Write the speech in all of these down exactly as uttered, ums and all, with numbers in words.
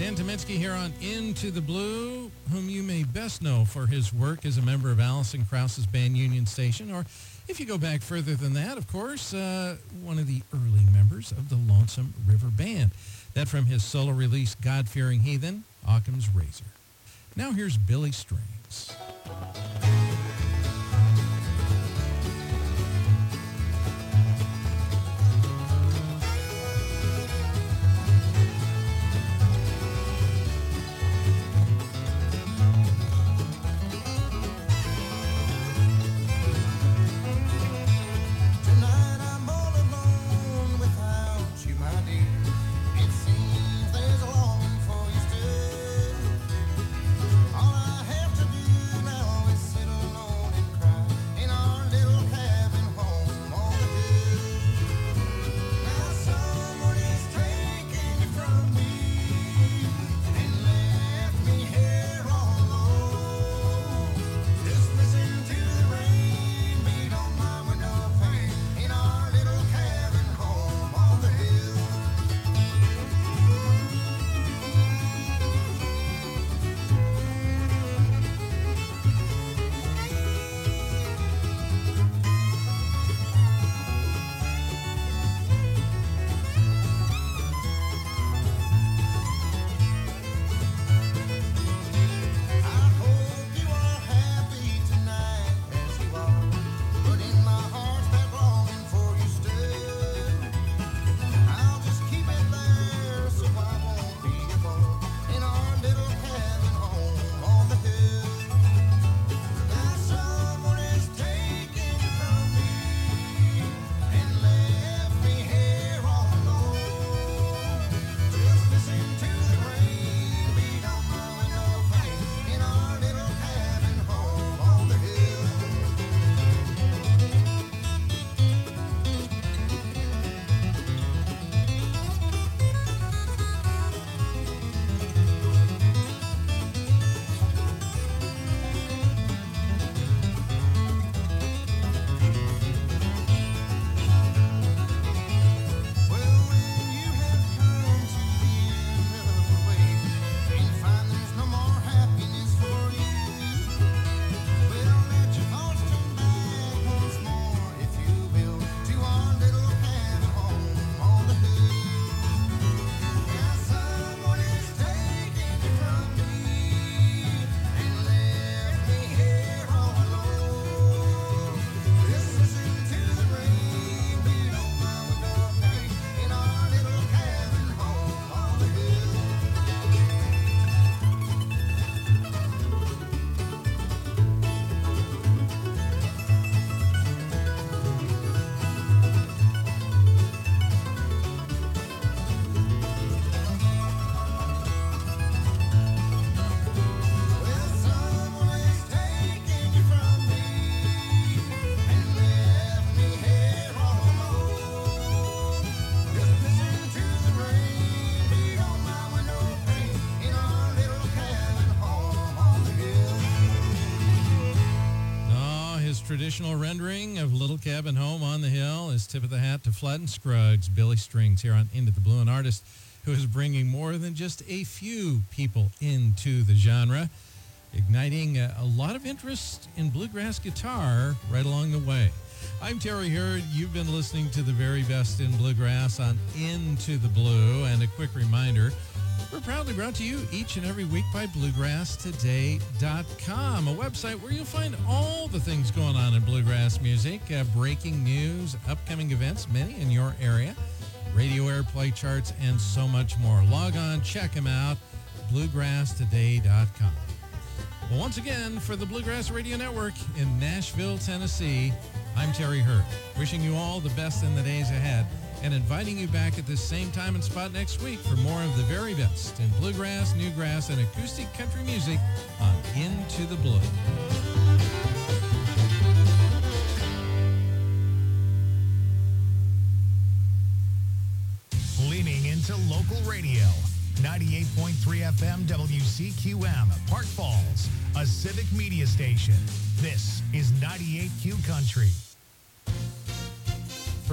Dan Tominski here on Into the Blue, whom you may best know for his work as a member of Alison Krauss's band Union Station, or if you go back further than that, of course, uh, one of the early members of the Lonesome River Band. That from his solo release, God-Fearing Heathen, Occam's Razor. Now here's Billy Strings. Traditional rendering of Little Cabin Home on the Hill is tip of the hat to Flood and Scruggs, Billy Strings here on Into the Blue, an artist who is bringing more than just a few people into the genre, igniting a, a lot of interest in bluegrass guitar right along the way. I'm Terry Hurd. You've been listening to the very best in bluegrass on Into the Blue, and a quick reminder, we're proudly brought to you each and every week by bluegrass today dot com, a website where you'll find all the things going on in bluegrass music, uh, breaking news, upcoming events, many in your area, radio airplay charts, and so much more. Log on, check them out, bluegrass today dot com. Well, once again, for the Bluegrass Radio Network in Nashville, Tennessee, I'm Terry Hurd, wishing you all the best in the days ahead, and inviting you back at this same time and spot next week for more of the very best in bluegrass, newgrass, and acoustic country music on Into the Blue. Leaning into local radio. ninety-eight point three F M W C Q M, Park Falls, a civic media station. This is ninety-eight Q Country.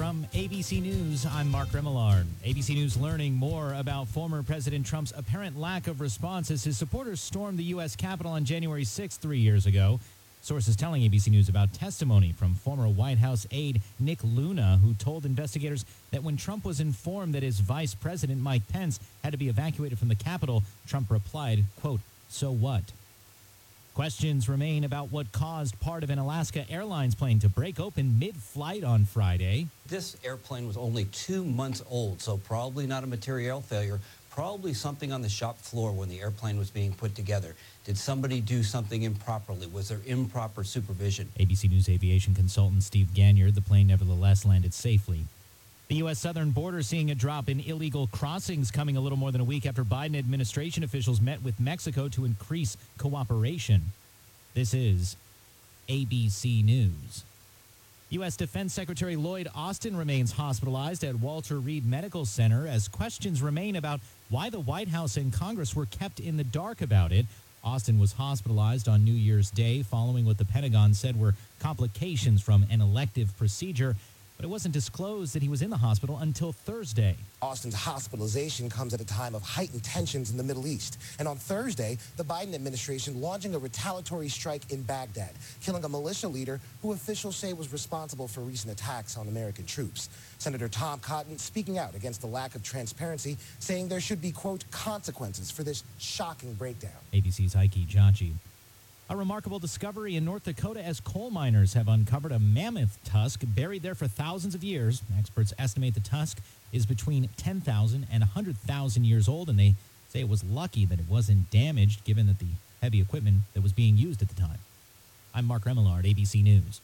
From A B C News, I'm Mark Remillard. A B C News learning more about former President Trump's apparent lack of response as his supporters stormed the U S Capitol on January sixth three years ago. Sources telling A B C News about testimony from former White House aide Nick Luna, who told investigators that when Trump was informed that his vice president, Mike Pence, had to be evacuated from the Capitol, Trump replied, quote, "So what?" Questions remain about what caused part of an Alaska Airlines plane to break open mid-flight on Friday. This airplane was only two months old, so probably not a material failure, probably something on the shop floor when the airplane was being put together. Did somebody do something improperly? Was there improper supervision? A B C News aviation consultant Steve Ganyard, the plane nevertheless landed safely. The U S southern border seeing a drop in illegal crossings coming a little more than a week after Biden administration officials met with Mexico to increase cooperation. This is A B C News. U S Defense Secretary Lloyd Austin remains hospitalized at Walter Reed Medical Center as questions remain about why the White House and Congress were kept in the dark about it. Austin was hospitalized on New Year's Day following what the Pentagon said were complications from an elective procedure. But it wasn't disclosed that he was in the hospital until Thursday. Austin's hospitalization comes at a time of heightened tensions in the Middle East. And on Thursday, the Biden administration launching a retaliatory strike in Baghdad, killing a militia leader who officials say was responsible for recent attacks on American troops. Senator Tom Cotton speaking out against the lack of transparency, saying there should be, quote, consequences for this shocking breakdown. A B C's Heike Jachi. A remarkable discovery in North Dakota as coal miners have uncovered a mammoth tusk buried there for thousands of years. Experts estimate the tusk is between ten thousand and one hundred thousand years old, and they say it was lucky that it wasn't damaged given that the heavy equipment that was being used at the time. I'm Mark Remillard, A B C News.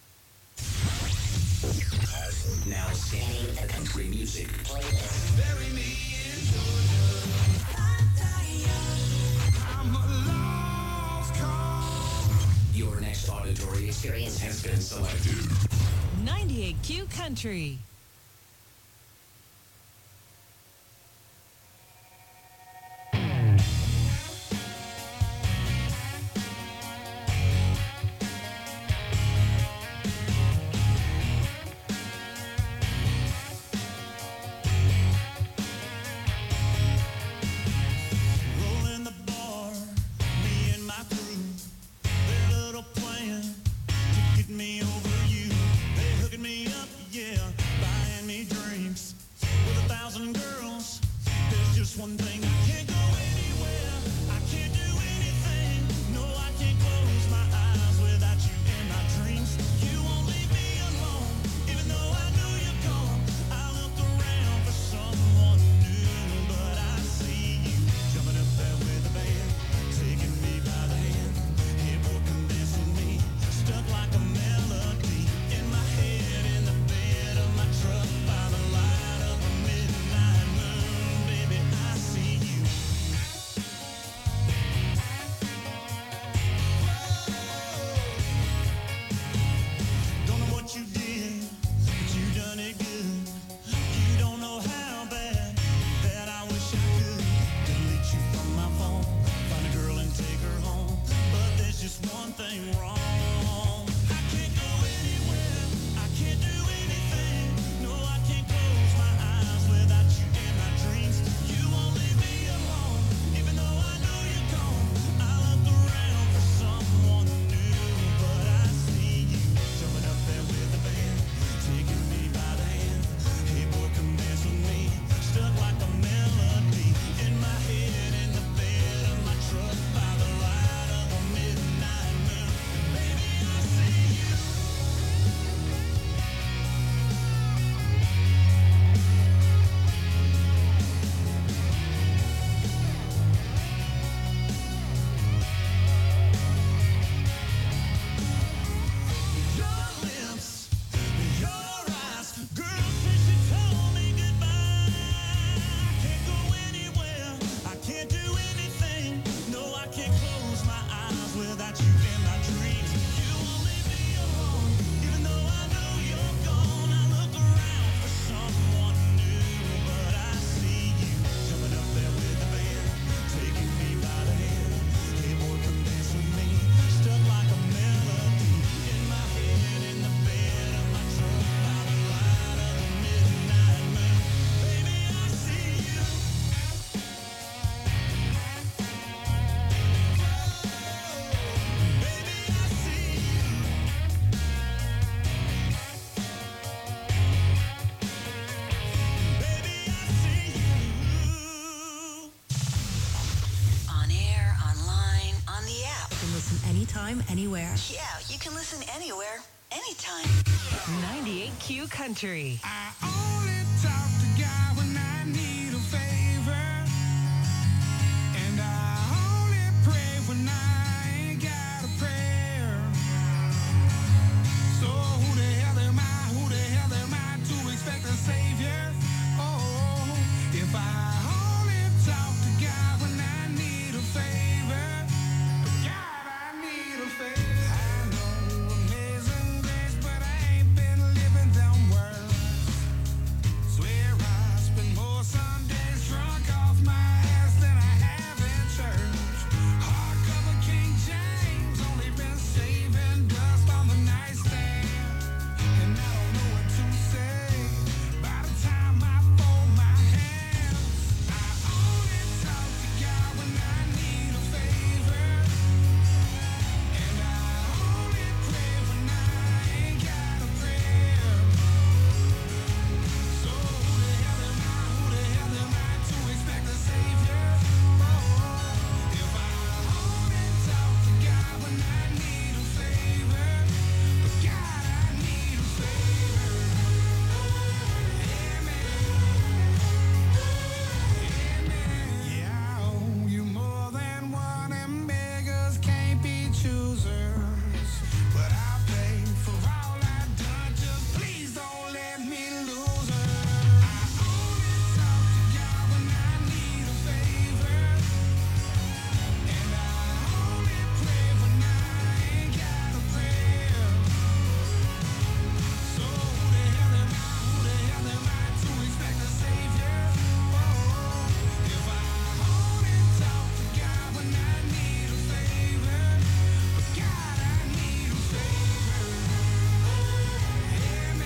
Now singing the country music playlist. Bury me in Georgia. I'm a lost cause. Your next auditory experience has been selected. ninety-eight Q Country. Me over you, they hooking me up, yeah. listen anytime, anywhere. Yeah, you can listen anywhere, anytime. ninety-eight Q Country. I only talk to God when I need a favor. And I only pray when I ain't got a prayer. So who the hell am I? Who the hell am I to expect a savior? Oh, if I only talk to God when I need a favor. God, I need a favor. I know amazing grace, but I ain't been living them words. Swear I spend more Sundays drunk off my ass than I have in church. Hardcover King James, only been saving dust on the nightstand. And I don't know what to say by the time I fold my hands. I only talk to God when I need a favor. And I only pray when I ain't got a prayer. So who the hell am I? Who the hell am I to expect a savior? Oh, if I only talk to God when I need a favor. But God, I need a favor. Yeah, I owe you more than one, and beggars can't be choosers. But I'll pay for all I've done. Just please don't let me lose her. I only talk to God when I need a favor. And I only pray when I ain't got a prayer. So who the hell am I? Who the hell am I to expect a savior? Oh, if I only talk to God when I need a favor. But God, I need a favor. Amen.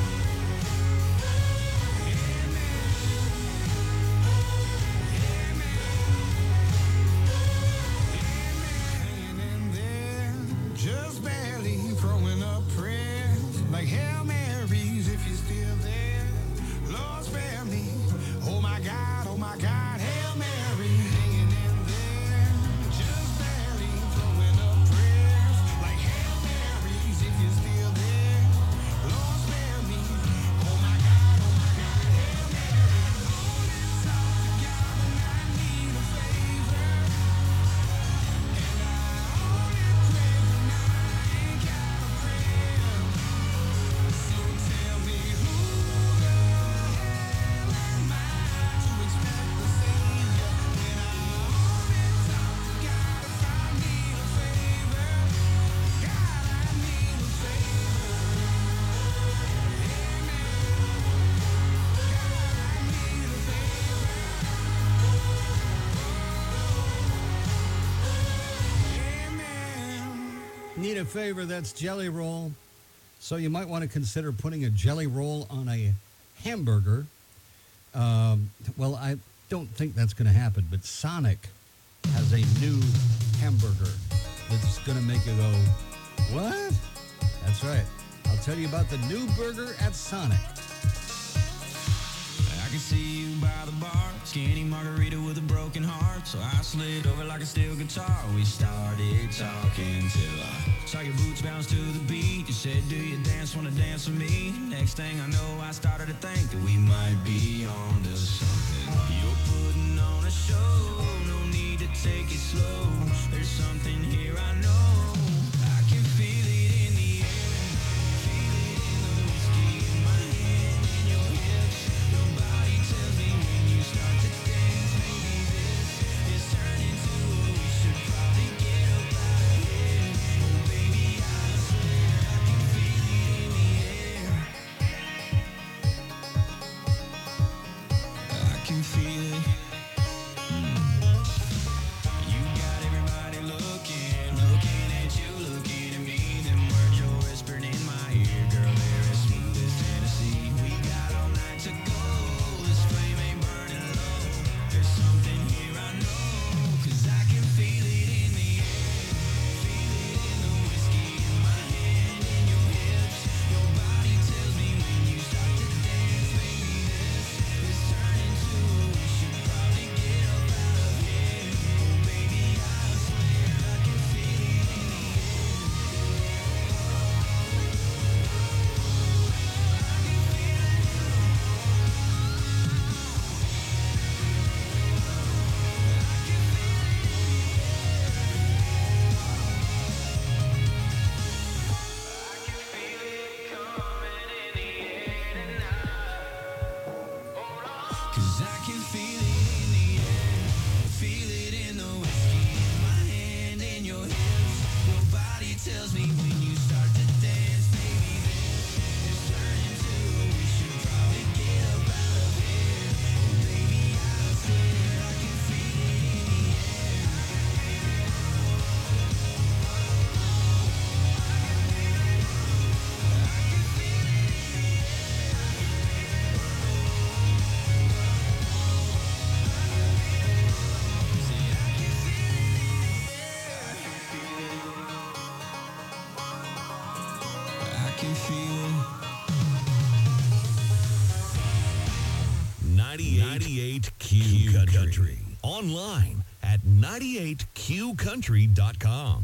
Hanging in there, just barely throwing up prayers like Hail Marys if you're still there. Lord, spare me. Oh my God, oh my God, Hail Mary. Hanging in there, just barely throwing up prayers like Hail Marys if you're still there. Lord, spare me. Oh my God, oh my God, Hail Mary. Only talk to God when I need a favor. And I only pray when I ain't got a prayer. So tell me who the hell am I to expect a savior when I only talk to God if I need a favor? God, I need a favor. Amen. God, I need a favor. Amen. Need a favor, that's Jelly Roll. So you might want to consider putting a Jelly Roll on a hamburger. Um, well, I don't think that's going to happen, but Sonic has a new hamburger that's going to make you go, what? That's right. I'll tell you about the new burger at Sonic. I can see you by the bar, skinny margarita with a broken heart. So I slid over like a steel guitar. We started talking till I saw your boots bounce to the beat. You said, do you dance, wanna dance with me? Next thing I know, I started to think that we might be on to something. You're putting on a show, no need to take it slow. There's something here I know. I can feel it in the air, feel it in the whiskey in my hand, in your hips. Your body tells me when you start to dance, maybe this is turning to what we should probably get up out of here. Oh baby, I swear I can feel it in the air. I can feel it. Mm. You got Q Country. Online at ninety-eight q country dot com.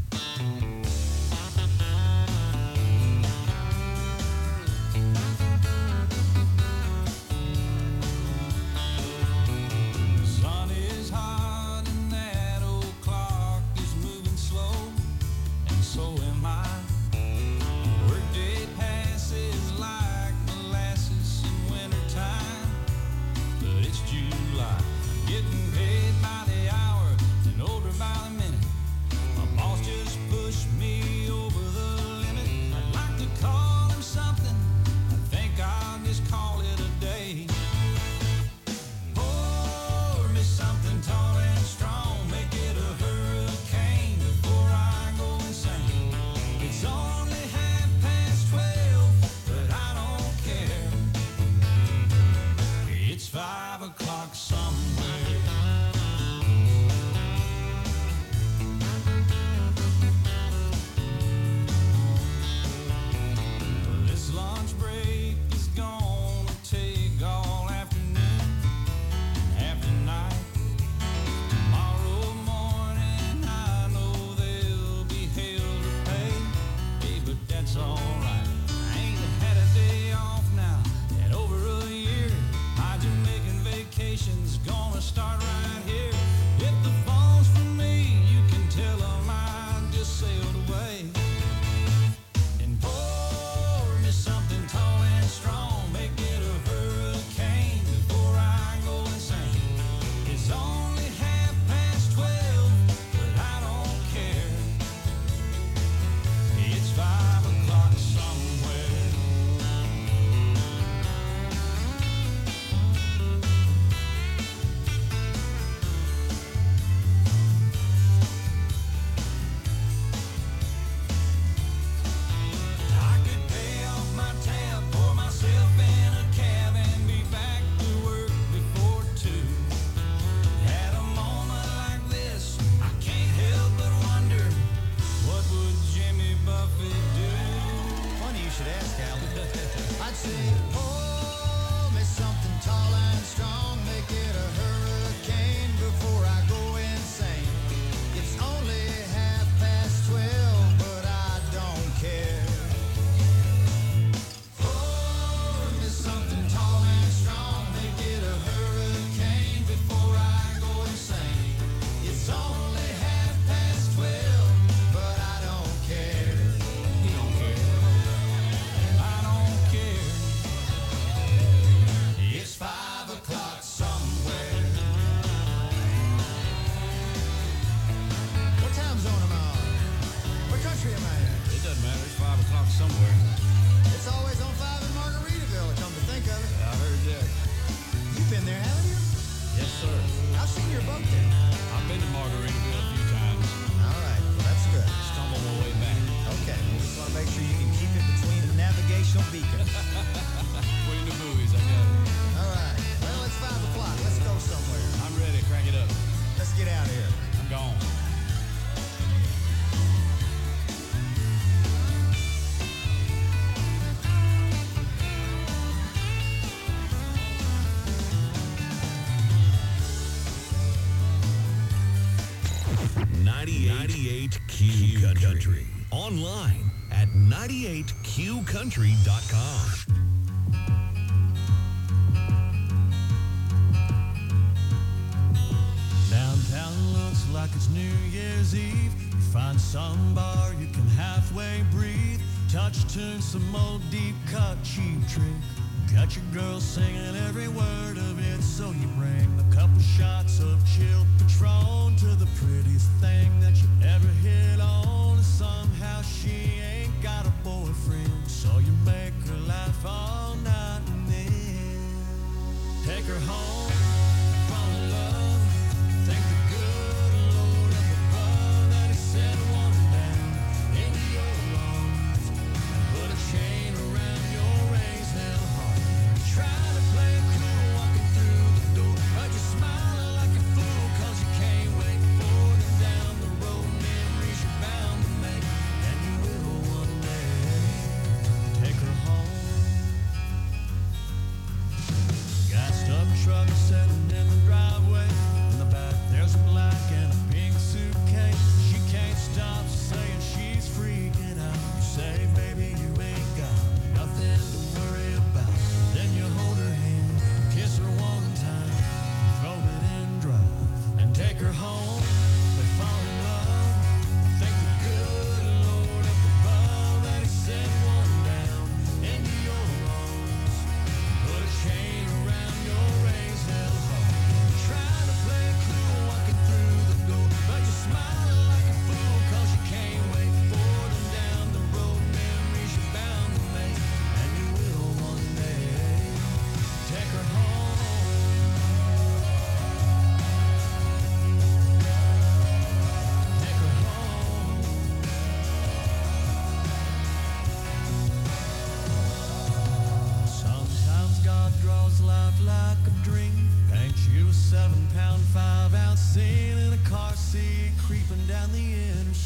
Sun is hot and that old clock is moving slow, and so am I. Workday passes like molasses in wintertime, but it's July. Getting paid by the hour and older by the minute. My boss just pushed me over the limit. I'd like to call him something. I think I'll just call it a day. Pour me something tall and strong. Make it a hurricane before I go insane. It's only half past twelve, but I don't care. It's five o'clock somewhere. This lunch break is gonna take all afternoon, half the night. Tomorrow morning I know there'll be hell to pay. Hey, but that's alright. I ain't had a day off now in over a year. My Jamaican vacation's gonna start right here. If the phone's for me, you can tell 'em I just sailed away. And pour me something tall and strong. Make it a hurricane before I go insane. It's only half past twelve, but I don't care. It's five o'clock somewhere. I could pay off my tab, pour myself in a cab, and be back to work before two. At a moment like this, I can't help but wonder, what would Jimmy Buffett do? Funny you should ask, Al. I'd say, pour me something tall and strong. Make it a hurricane before I go insane. It's only half past twelve, but I don't care. Pour me something tall and strong. Make it a hurricane before I go insane. It's only half past twelve, but I don't care. He don't care. I don't care. It's five o'clock somewhere. What time zone am I on? What country am I in? It doesn't matter. It's five o'clock somewhere. It's always on five in Margaritaville, come to think of it. I heard that. You've been there, haven't you? Yes, sir. I've seen your boat there. I've been to Margaritaville a few times. All right, well, that's good. Stumbled my way back. Okay, we just want to make sure you can keep it between the navigational beacons. Between the buoys, I got it. All right, well, it's five o'clock. Let's go somewhere. I'm ready. Crank it up. Let's get out of here. I'm gone. ninety-eight Q Country. Online at ninety-eight q country dot com. Downtown looks like it's New Year's Eve. You find some bar you can halfway breathe. Touch tune, some old deep cut cheap trick. Got your girl singing every word of it, so you bring a couple shots of chilled Patron to the prettiest thing that you ever hit on. Somehow she ain't got a boyfriend, so you make her laugh all night and then take her home, fall in love. Thank the good Lord up above that he sent one down into your arms and put a chain around your raised now heart. Try to play it cool walking through the door, but you're smiling like a fool 'cause you can't wait for the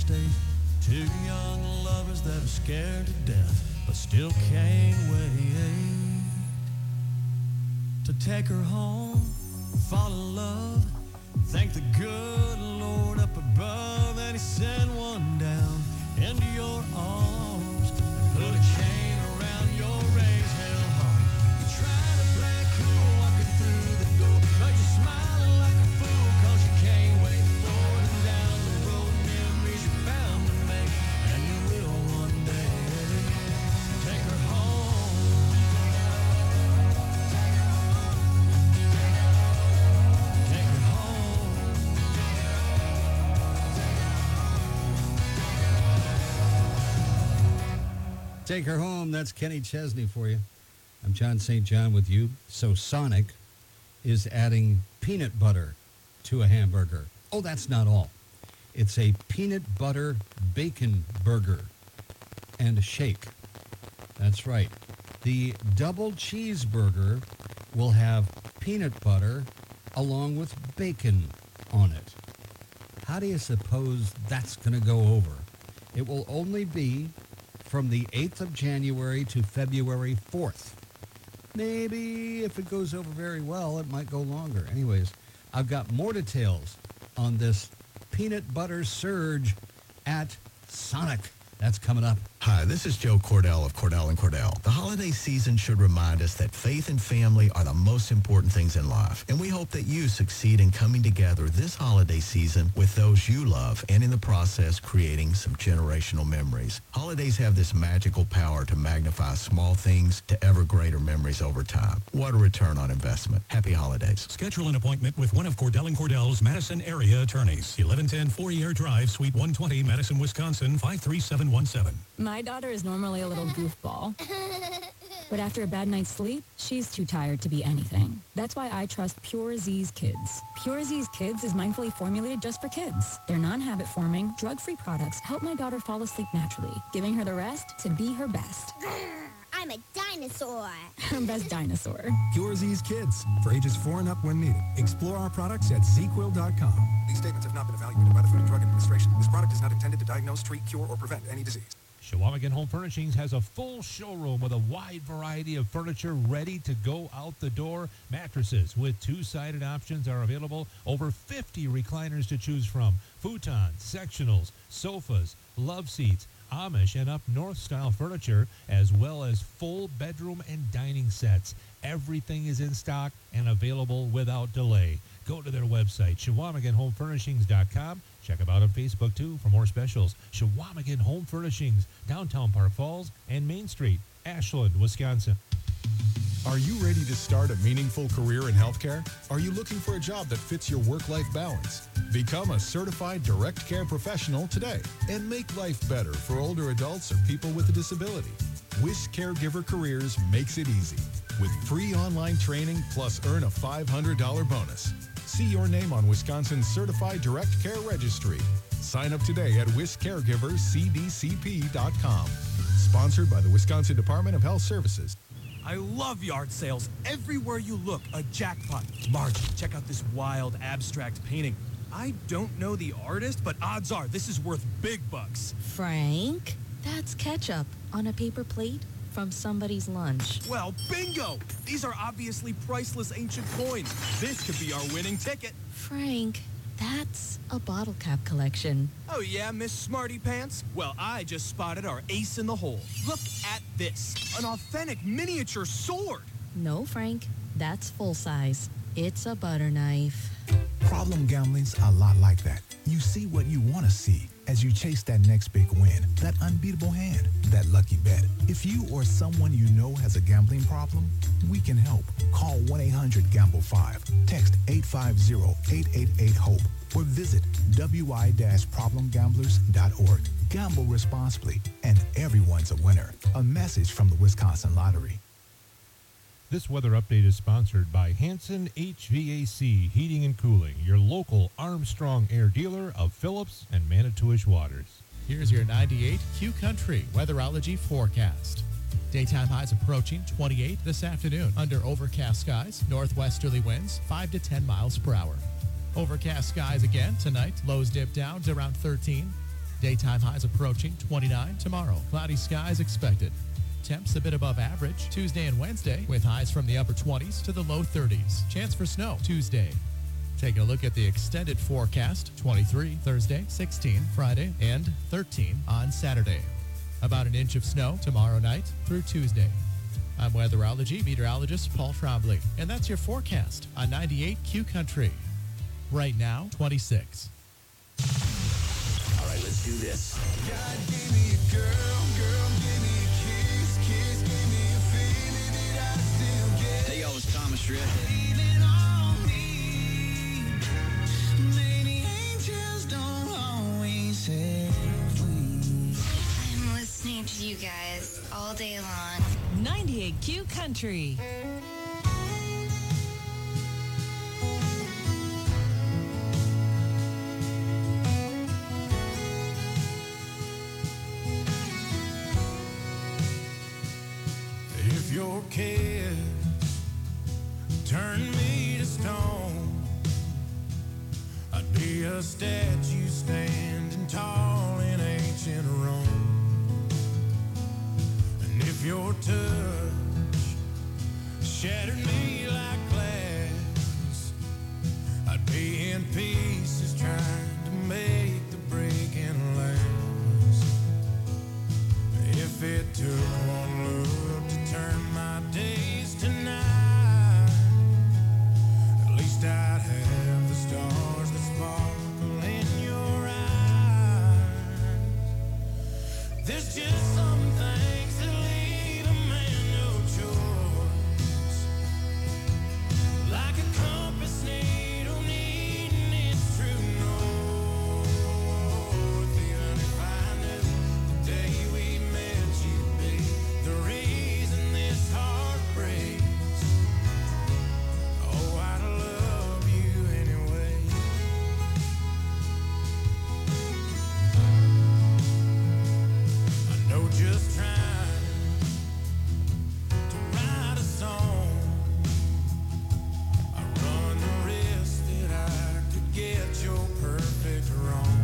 state. Two young lovers that are scared to death, but still can't wait to take her home, fall in love, thank the good Lord up above, and he sent one down into your arms and put a chain around your raised hell heart. You try to play cool walking through the door, but you're smiling like a fool cause you can't wait forward and down the road. Memories you're bound to make, and you will one day. Take her home. Take her home. Take her home. That's Kenny Chesney for you. I'm John Saint John with you. So Sonic is adding peanut butter to a hamburger. Oh, that's not all. It's a peanut butter bacon burger and a shake. That's right. The double cheeseburger will have peanut butter along with bacon on it. How do you suppose that's going to go over? It will only be from the eighth of January to February fourth. Maybe if it goes over very well, it might go longer. Anyways, I've got more details on this peanut butter surge at Sonic. That's coming up. Hi, this is Joe Cordell of Cordell and Cordell. The holiday season should remind us that faith and family are the most important things in life. And we hope that you succeed in coming together this holiday season with those you love and in the process creating some generational memories. Holidays have this magical power to magnify small things to ever greater memories over time. What a return on investment. Happy holidays. Schedule an appointment with one of Cordell and Cordell's Madison area attorneys. eleven ten Fourier Drive, Suite one twenty, Madison, Wisconsin, five three seven one seven. My daughter is normally a little goofball, but after a bad night's sleep, she's too tired to be anything. That's why I trust Pure Z's Kids. Pure Z's Kids is mindfully formulated just for kids. Their non-habit forming, drug-free products help my daughter fall asleep naturally, giving her the rest to be her best. I'm a dinosaur. Her best dinosaur. Pure Z's Kids, for ages four and up when needed. Explore our products at z quill dot com. These statements have not been evaluated by the Food and Drug Administration. This product is not intended to diagnose, treat, cure, or prevent any disease. Chequamegon Home Furnishings has a full showroom with a wide variety of furniture ready to go out the door. Mattresses with two-sided options are available. Over fifty recliners to choose from. Futons, sectionals, sofas, love seats, Amish and up north style furniture, as well as full bedroom and dining sets. Everything is in stock and available without delay. Go to their website, Chequamegon Home Furnishings dot com. Check them out on Facebook, too, for more specials. Chequamegon Home Furnishings, downtown Park Falls and Main Street, Ashland, Wisconsin. Are you ready to start a meaningful career in healthcare? Are you looking for a job that fits your work-life balance? Become a certified direct care professional today and make life better for older adults or people with a disability. Wish Caregiver Careers makes it easy with free online training plus earn a five hundred dollars bonus. See your name on Wisconsin's Certified Direct Care Registry. Sign up today at wish caregivers c d c p dot com. Sponsored by the Wisconsin Department of Health Services. I love yard sales. Everywhere you look, a jackpot. Margie, check out this wild abstract painting. I don't know the artist, but odds are this is worth big bucks. Frank, that's ketchup on a paper plate from somebody's lunch. Well, bingo! These are obviously priceless ancient coins. This could be our winning ticket. Frank, that's a bottle cap collection. Oh yeah, Miss Smarty Pants? Well, I just spotted our ace in the hole. Look at this. An authentic miniature sword. No, Frank, that's full size. It's a butter knife. Problem gambling's a lot like that. You see what you want to see as you chase that next big win, that unbeatable hand, that lucky bet. If you or someone you know has a gambling problem, we can help. Call one eight hundred gamble five, text eight five zero, eight eight eight, HOPE, or visit w i dash problem gamblers dot org. Gamble responsibly, and everyone's a winner. A message from the Wisconsin Lottery. This weather update is sponsored by Hanson H V A C Heating and Cooling, your local Armstrong Air dealer of Phillips and Manitowish Waters. Here's your ninety-eight Q Country weatherology forecast. Daytime highs approaching twenty-eight this afternoon under overcast skies, northwesterly winds five to ten miles per hour. Overcast skies again tonight, lows dip down to around thirteen. Daytime highs approaching twenty-nine tomorrow. Cloudy skies expected. Temps a bit above average Tuesday and Wednesday with highs from the upper twenties to the low thirties. Chance for snow Tuesday. Taking a look at the extended forecast, twenty-three Thursday, sixteen Friday, and thirteen on Saturday. About an inch of snow tomorrow night through Tuesday. I'm weatherology meteorologist Paul Trombley, and that's your forecast on ninety-eight Q Country. Right now, twenty-six. All right, let's do this. God gave me a girl, girl gave me a kiss, kiss gave me a feeling that I still get. Hey, y'all, it's Thomas Rhett. Leaning on me. Maybe angels don't always have wings. I'm listening to you guys all day long. ninety-eight Q Country. If your kiss turned me to stone, I'd be a statue standing tall in ancient Rome. And if your touch shattered me like glass, I'd be in pieces trying to make the breaking last. If it took one look to turn my days to night, at least I'd have the stars that sparkle in your eyes. There's just some things that leave a man no choice, like a compass needle needing its true north. Even if I knew the day we met you'd be the reason this heart breaks, oh, I'd love you anyway. I know just trying to write a song, I run the risk that I could get your perfect wrong.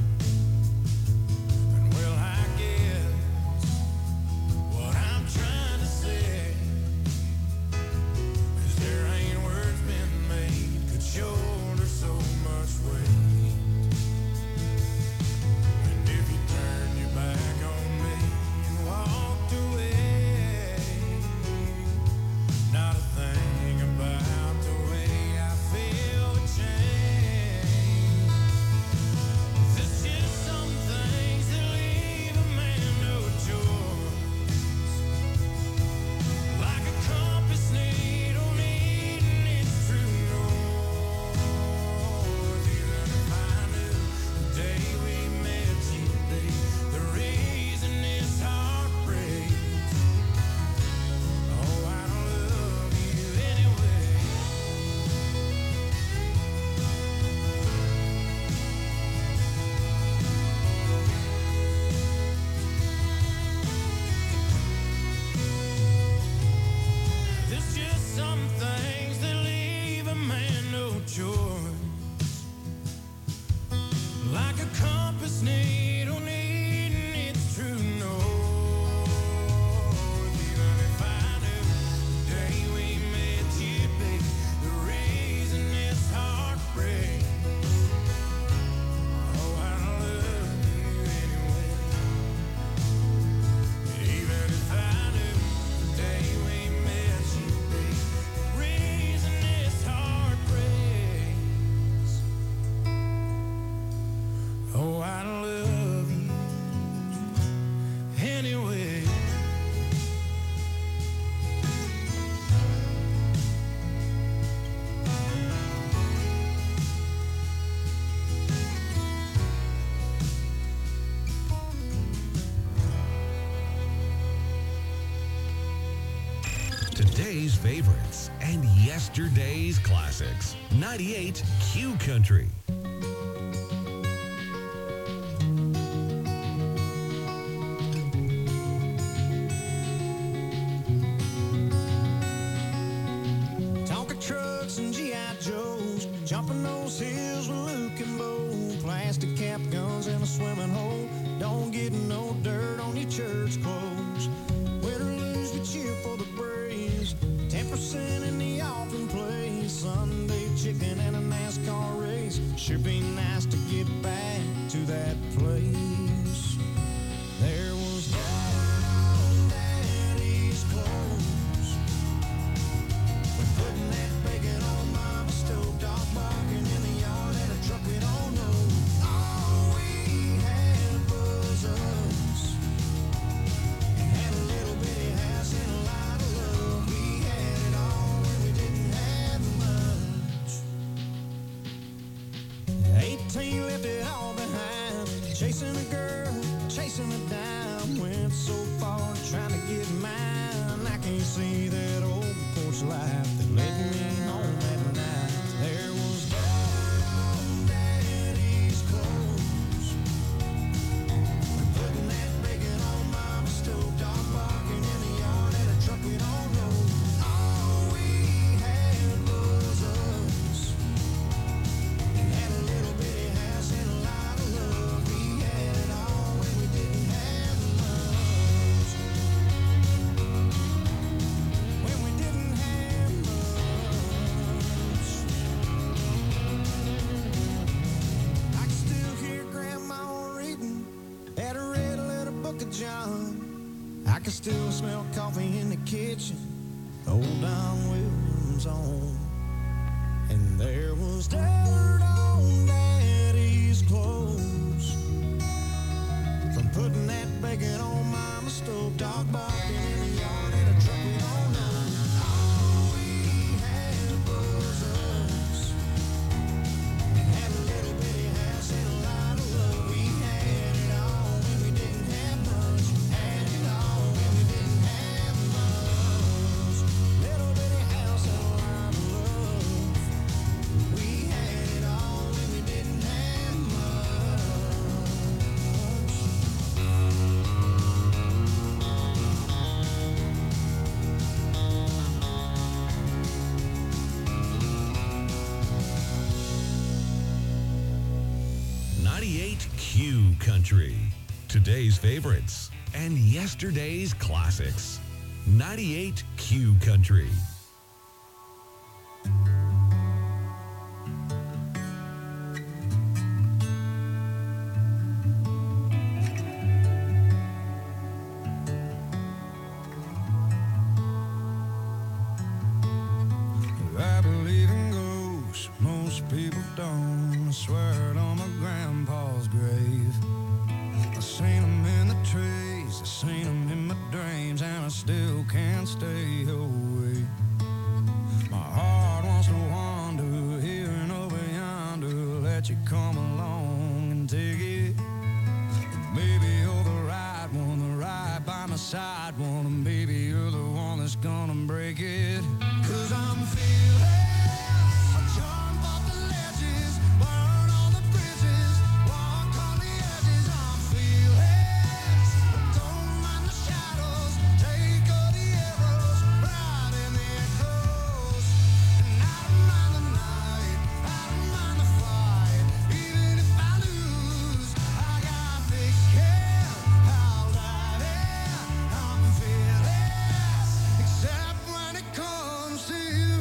And well, I guess what I'm trying to say is there ain't words been made could shoulder so much weight. And if you turned your back on me and walked away, not a thing about the way I feel would change. There's just some things that leave a man no choice, like a compass needle needing its true north. Even if I knew the day we met you'd be the reason this heart breaks, oh, I love you anyway. There's just some things that leave a man no choice, like a compass needle needing its true north. Even if I knew the day we met you'd be the reason this heart breaks, oh, I love you anyway. Even if I knew the day we met you'd be the reason this heart breaks, oh, I love you anyway. Today's favorites and yesterday's classics. ninety-eight Q Country. Tonka trucks and G I Joes, jumping those hills with Luke and Bo, playing plastic cap guns in a swimming hole. Don't get no dirt on your church clothes. Win or lose, we cheer for the Braves. ten percent in the offering place. Sunday chicken and a NASCAR race. Sure be nice to get back to that place. There was dirt on Daddy's clothes. We're putting that bacon on Mama's stove. Dog barking in the yard at a truck we don't know. All we had was us. Had a little bitty house and a lot of love. We had it all when we didn't have much. eighteen left it all behind. Chasing a girl, chasing a dime. Went so far trying to get mine. I can't see that old porch light that led me home at night. There was dirt on Daddy's clothes. We're putting that bacon on Mama's stove. Dog barking in the yard at a truck we don't know. All we had was us. Had a little bitty house and a lot of love. We had it all when we didn't have much. When we didn't have much. I can still hear Grandma reading at a red letter book of John. I can still smell coffee in the kitchen, old Don Williams on. And there was dirt on Daddy's clothes from putting that bacon on Mama's stove. Dog barking in the yard at a truck we don't know. All we had was us. Had a little bitty house and a lot of love. We had it all when we didn't have much. Had it all when we didn't have much. Little bitty house and a lot of love. We had it all when we didn't have much. ninety-eight Q Country. Today's favorites and yesterday's classics. ninety-eight Q Country. I believe in ghosts, most people don't. I swear it on my grandpa's grave. I seen them in the trees, I seen them in my dreams, and I still can't stay away. My heart wants to wander here and over yonder, let you come along and take it. Baby, you're the right one, the right by my side one, and baby, you're the one that's gonna break it. Cause I'm feeling I jump off the ledges, burn on the bridges, walk on the edges. I'm feeling don't mind the shadows, take all the arrows, ride in the echoes. And I don't mind the night, I don't mind the fight, even if I lose, I got thick skin, I'll dive in. I'm fearless, except when it comes to you.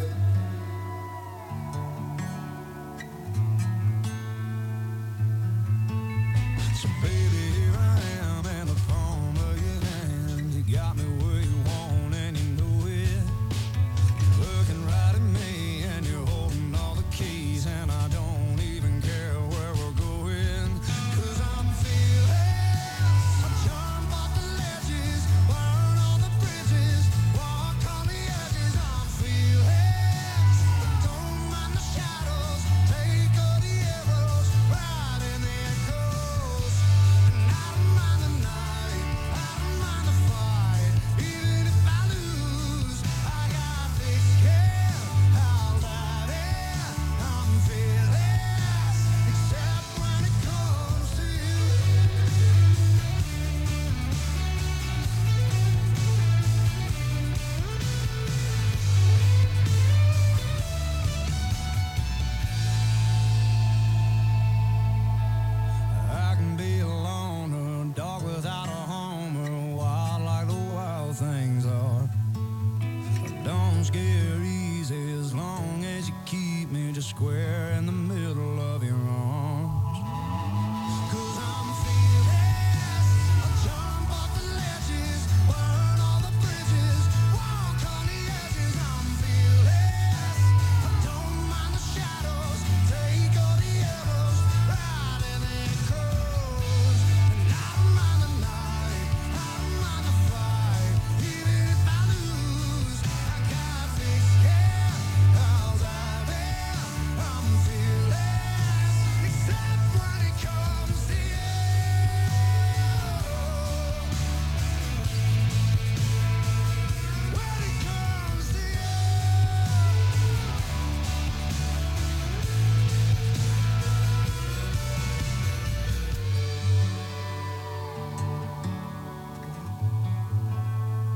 So baby, here I am in the palm of your hand. You got me where you want and you know it. You're looking right at me and you're holding all the keys, and I don't even care where we're going. Cause I'm feeling I jump off the ledges, burn on the bridges, walk on the edges. I'm feeling don't mind the shadows, take all the arrows, ride in the echoes.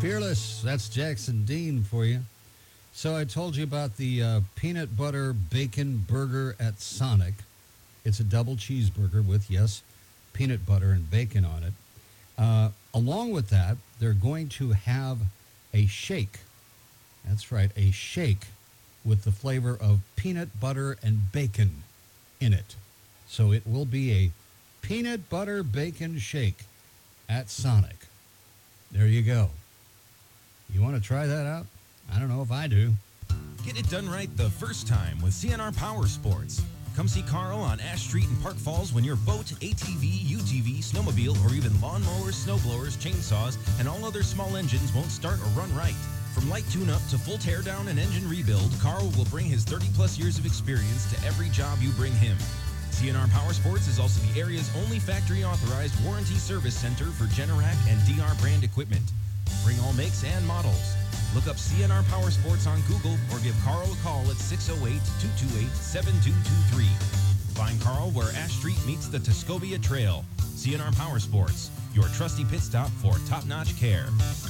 Fearless. That's Jackson Dean for you. So I told you about the uh, peanut butter bacon burger at Sonic. It's a double cheeseburger with, yes, peanut butter and bacon on it. Uh, along with that, they're going to have a shake. That's right, a shake with the flavor of peanut butter and bacon in it. So it will be a peanut butter bacon shake at Sonic. There you go. You want to try that out? I don't know if I do. Get it done right the first time with C N R Power Sports. Come see Carl on Ash Street in Park Falls when your boat, A T V, U T V, snowmobile, or even lawnmowers, snowblowers, chainsaws, and all other small engines won't start or run right. From light tune-up to full teardown and engine rebuild, Carl will bring his thirty-plus years of experience to every job you bring him. C N R Power Sports is also the area's only factory-authorized warranty service center for Generac and D R brand equipment. Bring all makes and models. Look up C N R Power Sports on Google or give Carl a call at six oh eight, two two eight, seven two two three. Find Carl where Ash Street meets the Tuscobia Trail. C N R Power Sports, your trusty pit stop for top-notch care.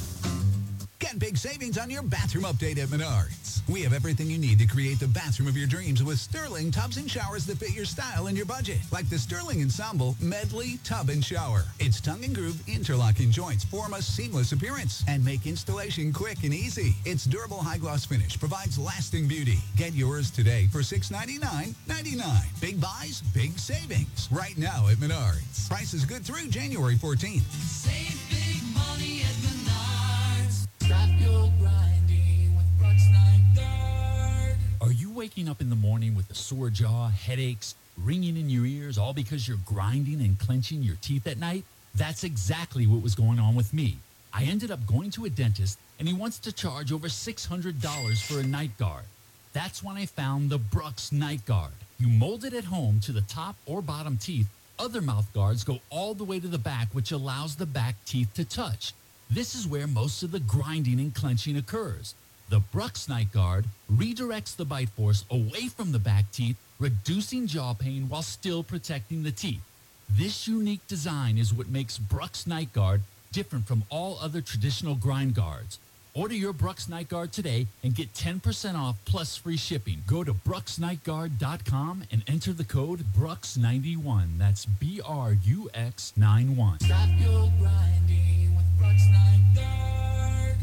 Get big savings on your bathroom update at Menards. We have everything you need to create the bathroom of your dreams with Sterling tubs and showers that fit your style and your budget. Like the Sterling Ensemble Medley Tub and Shower. Its tongue and groove interlocking joints form a seamless appearance and make installation quick and easy. Its durable high gloss finish provides lasting beauty. Get yours today for six ninety-nine ninety-nine. Big buys, big savings. Right now at Menards. Price is good through January fourteenth. Save big money at Menards. Stop your grinding with Brooks Night Guard. Are you waking up in the morning with a sore jaw, headaches, ringing in your ears, all because you're grinding and clenching your teeth at night? That's exactly what was going on with me. I ended up going to a dentist, and he wants to charge over six hundred dollars for a night guard. That's when I found the Brooks Night Guard. You mold it at home to the top or bottom teeth. Other mouth guards go all the way to the back, which allows the back teeth to touch. This is where most of the grinding and clenching occurs. The Brooks Night Guard redirects the bite force away from the back teeth, reducing jaw pain while still protecting the teeth. This unique design is what makes Brooks Night Guard different from all other traditional grind guards. Order your Brooks Night Guard today and get ten percent off plus free shipping. Go to brooks night guard dot com and enter the code Brooks ninety-one. That's B R U X ninety-one. Stop your grinding with Brooks Night Guard.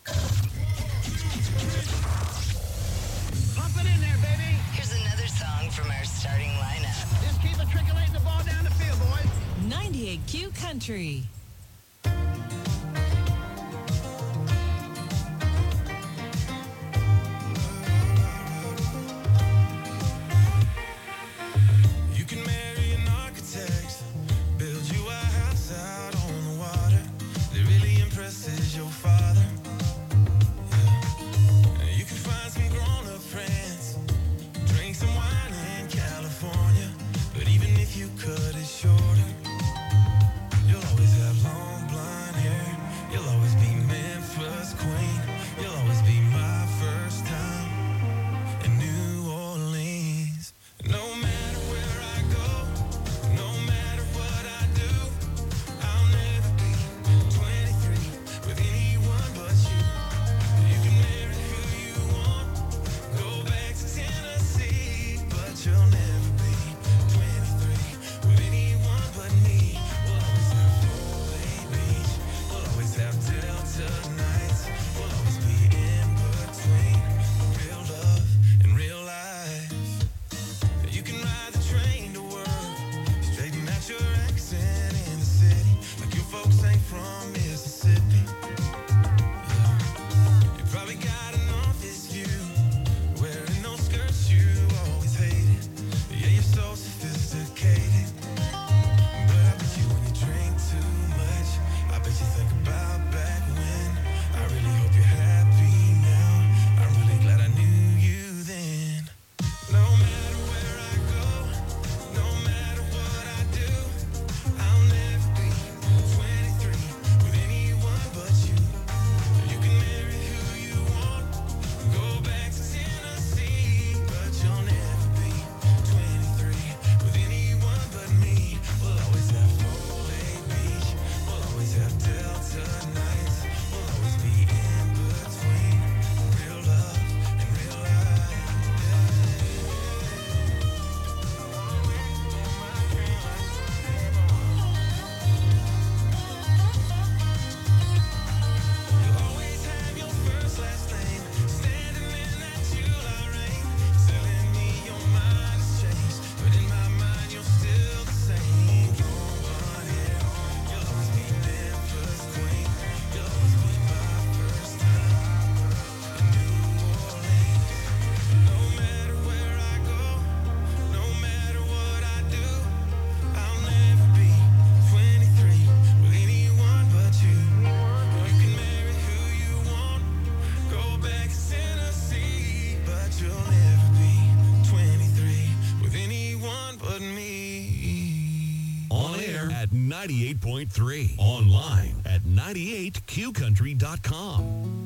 Pump it in there, baby. Here's another song from our starting lineup. Just keep it trickling the ball down the field, boys. ninety-eight Q Country. You can marry an architect, build you a house out on the water that really impresses your father. Yeah. You can find some grown-up friends, drink some wine in California, but even if you cut it shorter, you'll always have air at ninety-eight point three. Online at ninety-eight Q country dot com.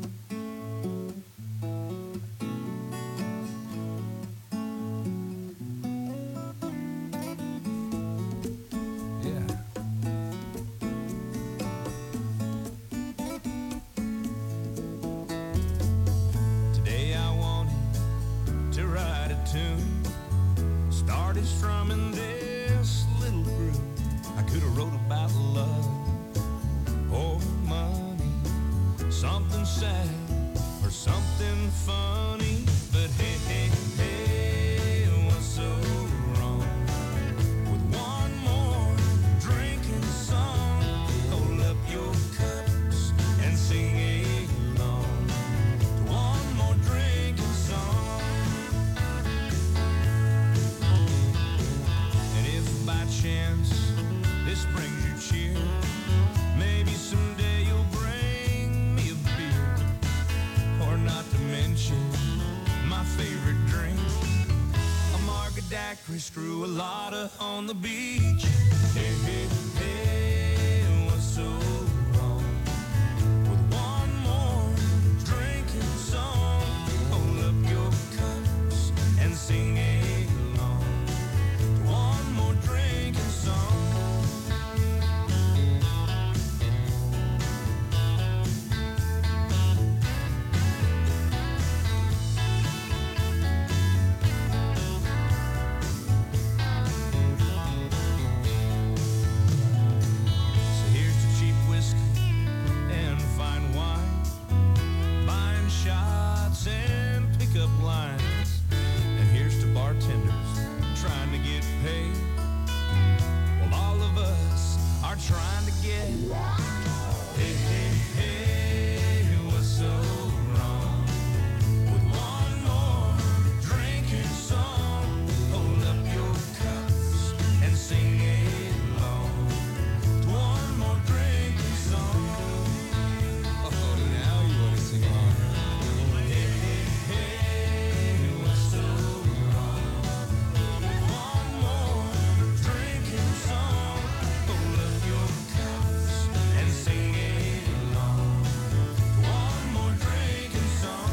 Today I wanted to write a tune. Started strumming this little groove. I could have wrote about love or money, something sad or something funny. But hey, hey, hey, what's so wrong with one more drinking song? Hold up your cups and sing along to one more drinking song. And if by chance this brings you cheer, maybe someday you'll bring me a beer. Or not to mention my favorite drink, a margarita daiquiri, screw a lotta on the beach. Hey, hey, hey, what's so wrong with one more drinking song? Hold up your cups and sing along to one more drinking song. So here's to cheap whiskey and fine wine, buying shots and pickup lines. And here's to bartenders trying to get paid, while all of us are trying to get. Hey, hey, hey, what's so wrong with one more drinking song? Hold up your cups and sing along to one more drinking song. Oh, now you want to sing along. Hey, hey, hey, what's so wrong with one more drinking song? Hold up your cups and sing along to one more drinking song.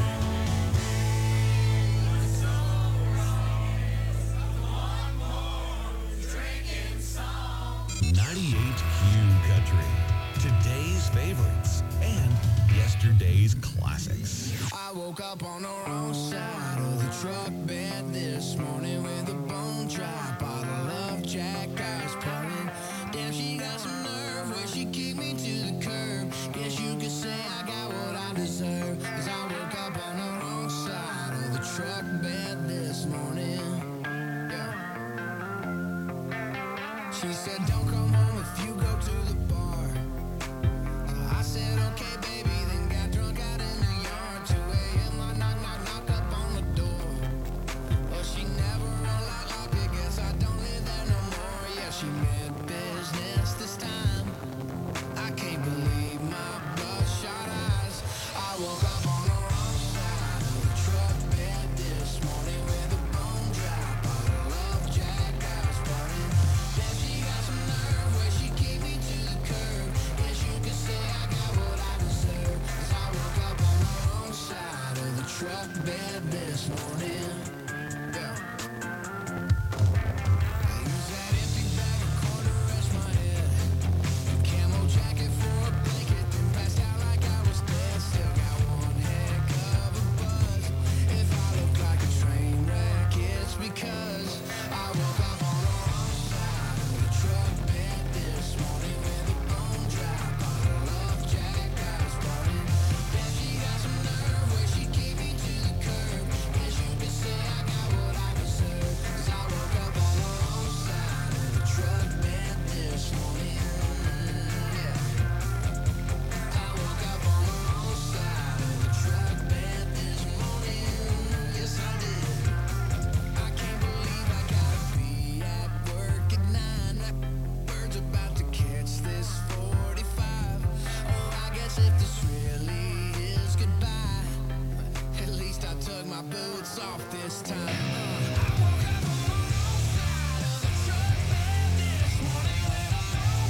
What's so wrong with one more drinking song? ninety-eight Q Country. Today's favorites and yesterday's classics. I woke up on the wrong side of the truck bed this morning with a bone dry bottle of Jack Ice pouring. Damn, she got some nerve where she kicked me to the curb. Guess you could say I got what I deserve, 'cause I woke up on the wrong side of the truck bed this morning. Yeah. She said, don't come home if you go to the bar. So I said, okay, baby, then got drunk out in the yard. two a.m. I knock, knock, knock up on the door. Well, she never unlocked, locked it, guess I don't live there no more. Yeah, she meant business this time. I can't believe my bloodshot eyes. I woke up on the wrong side of the truck bed this morning with a bone dry bottle of Jack Ice pouring. Damn, she got some nerve where she kicked me to the curb. Guess you could say I got what I deserve, 'cause I woke up on the wrong side of the truck bed this morning. Yeah. I use that empty bag of corn to rest my head. A camo jacket for a blanket, then passed out like I was dead. Still got one heck of a buzz. If I look like a train wreck, it's because I woke up on the wrong side of the truck bed this morning with a bone dry bottle of Jack Ice pouring. Damn, she got some nerve where she kicked me to the curb. Guess you could say I got what I deserve, 'cause I woke up on the wrong side of the truck bed this morning. Yeah. I woke up on the wrong side of the truck bed this morning. Yes, I did. I can't believe I gotta be at work at nine. That bird's about to catch this forty-five. Oh, I guess if this really is goodbye, at least I took my boots off this time. I woke up on the wrong side of the truck bed this morning with a bone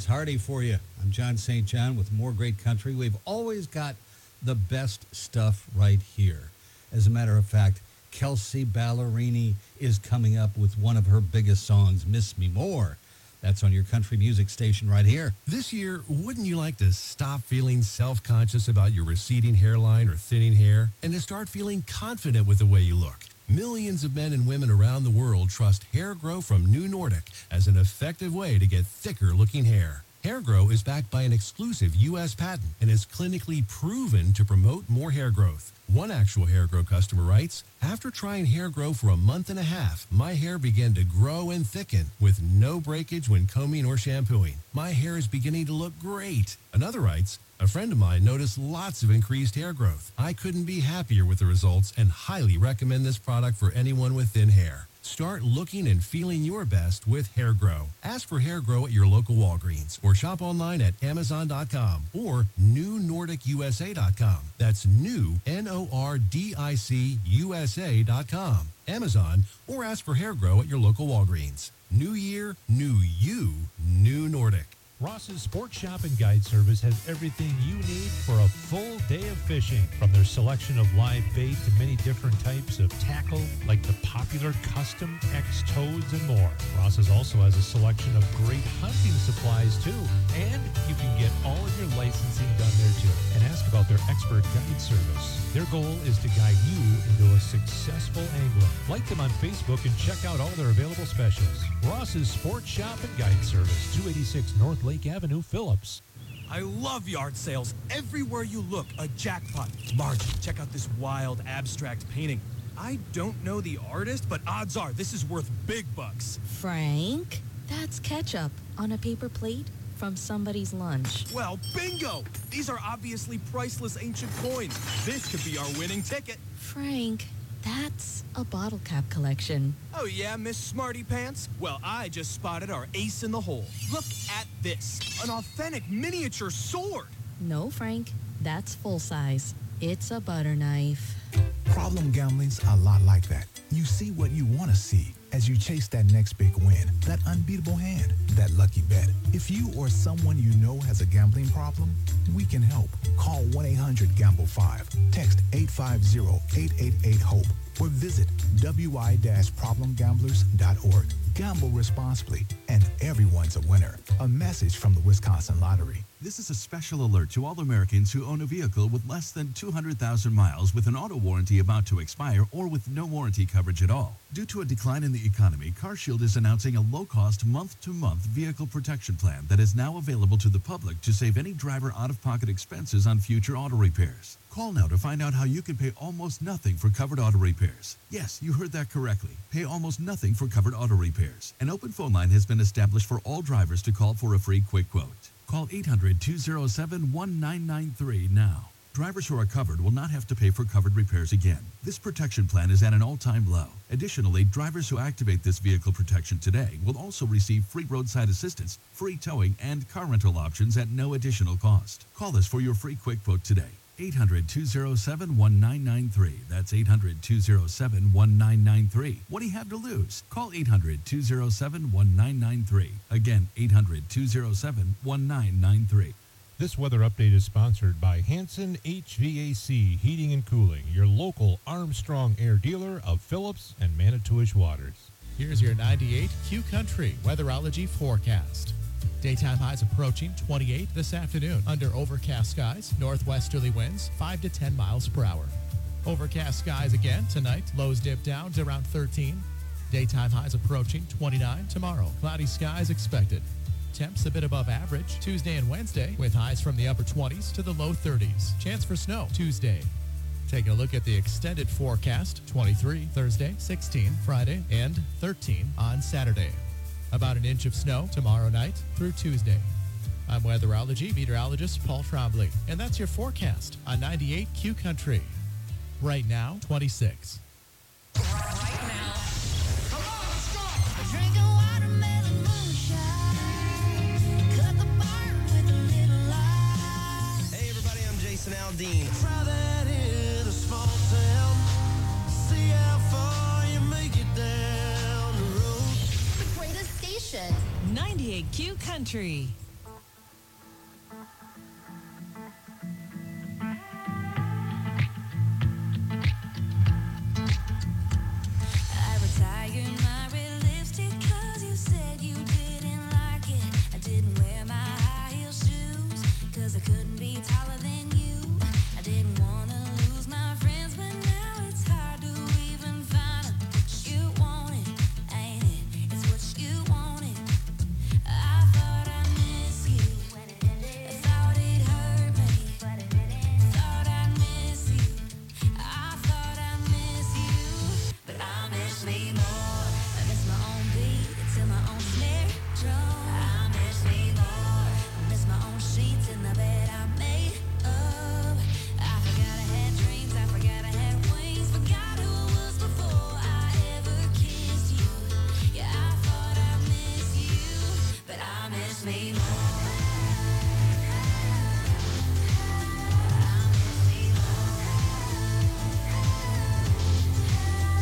Hardy for you. I'm John Saint John with more great country. We've always got the best stuff right here. As a matter of fact, Kelsey Ballerini is coming up with one of her biggest songs, Miss Me More. That's on your country music station right here. This year, wouldn't you like to stop feeling self-conscious about your receding hairline or thinning hair and to start feeling confident with the way you look? Millions of men and women around the world trust Hair Grow from New Nordic as an effective way to get thicker-looking hair. Hair Grow is backed by an exclusive U S patent and is clinically proven to promote more hair growth. One actual Hair Grow customer writes, "After trying Hair Grow for a month and a half, my hair began to grow and thicken with no breakage when combing or shampooing. My hair is beginning to look great." Another writes, "A friend of mine noticed lots of increased hair growth. I couldn't be happier with the results and highly recommend this product for anyone with thin hair." Start looking and feeling your best with Hair Grow. Ask for Hair Grow at your local Walgreens or shop online at amazon dot com or new nordic u s a dot com. That's new, N O R D I C U S A dot com. Amazon, or ask for Hair Grow at your local Walgreens. New year, new you, new Nordic. Ross's Sports Shop and Guide Service has everything you need for a full day of fishing. From their selection of live bait to many different types of tackle, like the popular Custom X toads and more. Ross's also has a selection of great hunting supplies too. And you can get all of your licensing done there too. And ask about their expert guide service. Their goal is to guide you into a successful angler. Like them on Facebook and check out all their available specials. Ross's Sports Shop and Guide Service, two eighty-six North Lake Avenue, Phillips. I love yard sales. Everywhere you look, a jackpot. Marge, check out this wild abstract painting. I don't know the artist, but odds are this is worth big bucks. Frank, that's ketchup on a paper plate from somebody's lunch. Well, bingo! These are obviously priceless ancient coins. This could be our winning ticket. Frank, that's a bottle cap collection. Oh yeah, Miss Smarty Pants? Well, I just spotted our ace in the hole. Look at this. An authentic miniature sword. No, Frank, that's full size. It's a butter knife. Problem gambling's a lot like that. You see what you want to see as you chase that next big win, that unbeatable hand, that lucky bet. If you or someone you know has a gambling problem, we can help. Call one eight hundred gamble five, text eight five zero, eight eight eight, HOPE, or visit w i dash problem gamblers dot org. Gamble responsibly, and everyone's a winner. A message from the Wisconsin Lottery. This is a special alert to all Americans who own a vehicle with less than two hundred thousand miles with an auto warranty about to expire or with no warranty coverage at all. Due to a decline in the economy, CarShield is announcing a low-cost month-to-month vehicle protection plan that is now available to the public to save any driver out-of-pocket expenses on future auto repairs. Call now to find out how you can pay almost nothing for covered auto repairs. Yes, you heard that correctly. Pay almost nothing for covered auto repairs. An open phone line has been established for all drivers to call for a free quick quote. Call eight hundred, two oh seven, one nine nine three now. Drivers who are covered will not have to pay for covered repairs again. This protection plan is at an all-time low. Additionally, drivers who activate this vehicle protection today will also receive free roadside assistance, free towing, and car rental options at no additional cost. Call us for your free quick quote today. eight hundred, two oh seven, one nine nine three. That's eight hundred, two oh seven, one nine nine three. What do you have to lose? Call eight hundred, two oh seven, one nine nine three. Again, eight hundred, two oh seven, one nine nine three. This weather update is sponsored by Hanson H V A C Heating and Cooling, your local Armstrong Air dealer of Phillips and Manitowish Waters. Here's your ninety-eight Q Country weatherology forecast. Daytime highs approaching twenty-eight this afternoon under overcast skies, northwesterly winds five to ten miles per hour. Overcast skies again tonight, lows dip down to around thirteen. Daytime highs approaching twenty-nine tomorrow. Cloudy skies expected. Temps a bit above average Tuesday and Wednesday with highs from the upper twenties to the low thirties. Chance for snow Tuesday. Taking a look at the extended forecast, twenty-three Thursday, sixteen Friday, and thirteen on Saturday. About an inch of snow tomorrow night through Tuesday. I'm weatherology meteorologist Paul Trombley, and that's your forecast on ninety-eight Q Country. Right now, twenty-six. Hey everybody, I'm Jason Aldean. Try that in a small town. See how far you make it down the road. The greatest station. ninety-eight Q Country. I couldn't be taller than